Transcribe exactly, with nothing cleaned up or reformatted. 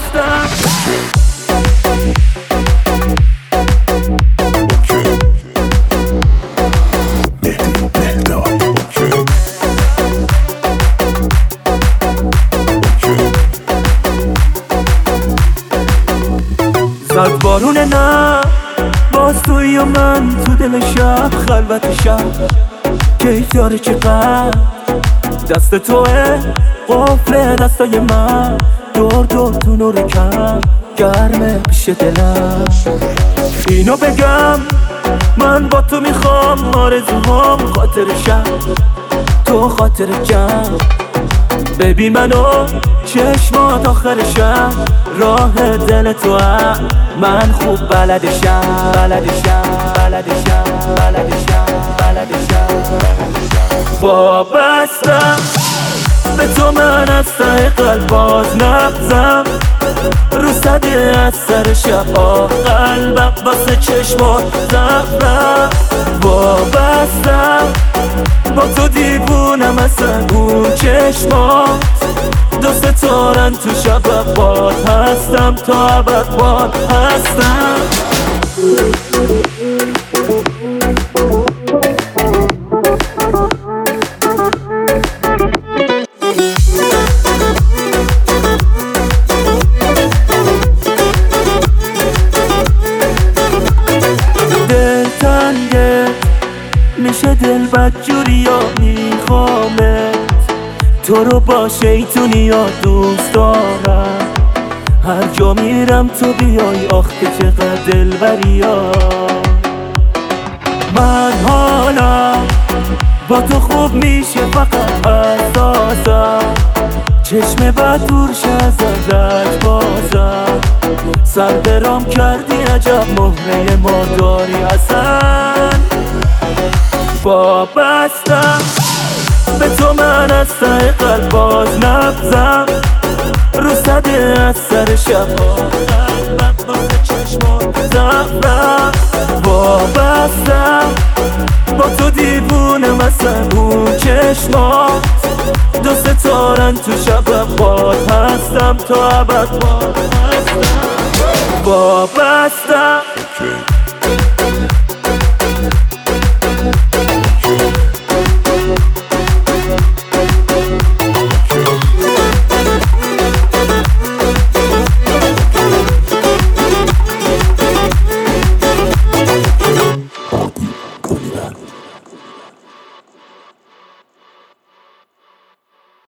بستم. زد بارون نه باز توی و من تو دل شب خلوت شب کیف داره چقدر دست توه قفل دستای من دور دور تو نور کم گرمه پیش دلم. اینو بگم من با تو میخوام آرزوهام خاطر شب تو خاطر جمع ببین منو چشمات آخر شب راه دل تو هم من خوب بلدشم بلدشم بلدشم بلدشم بلدشم وابستم به تو من از ته قلب باز نبزم رو صده از سر شب آه قلبم واسه چشمات زفرم وابستم با تو دیوونم اصلا اون چشمات دو ستارن تو شب باد هستم تا ابد باد هستم. دل تنگه میشه دل بدجوری ها میخوامت تو رو با شیطونی ها دوست دارم هر جا میرم تو بیای آخ که چقدر دلبری ها. من حالا با تو خوب میشه فقط احساسم چشم بد دورش ازت بازم سر برام کردی عجب مهره ما داری اصلا وابستم به تو من از ته قلب باز نبزم رو صده از سر شب قلبم واسه چشمات زفرم وابستم با تو دیوونه مثل اون چشمات دو ستارن تو شب باد هستم تا ابد باد هستم وابستم